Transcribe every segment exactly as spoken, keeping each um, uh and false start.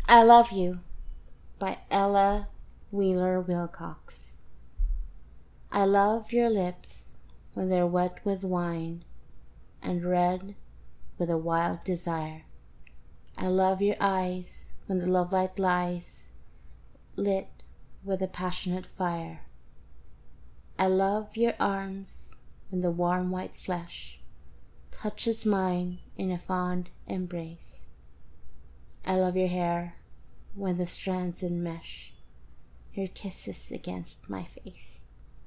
I Love You by Ella Wheeler Wilcox. I love your lips when they're wet with wine and red with a wild desire. I love your eyes when the love light lies lit with a passionate fire. I love your arms when the warm white flesh touches mine in a fond embrace. I love your hair when the strands enmesh your kisses against my face.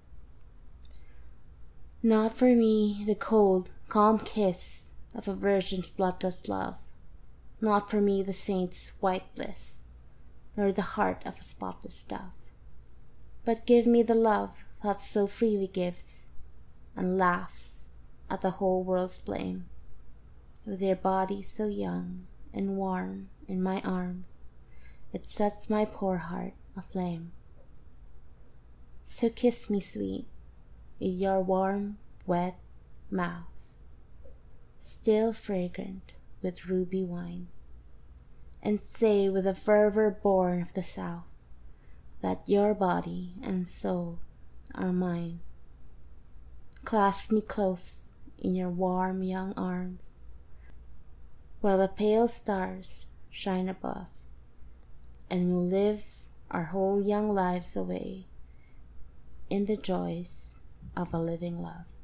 Not for me the cold, calm kiss of a virgin's bloodless love, not for me the saint's white bliss, nor the heart of a spotless dove. But give me the love that so freely gives, and laughs at the whole world's blame, with your body so young and warm in my arms, it sets my poor heart aflame. So kiss me, sweet, with your warm, wet mouth, still fragrant with ruby wine, and say with a fervor born of the south that your body and soul are mine. Clasp me close in your warm young arms, while the pale stars shine above, and we'll live our whole young lives away in the joys of a living love.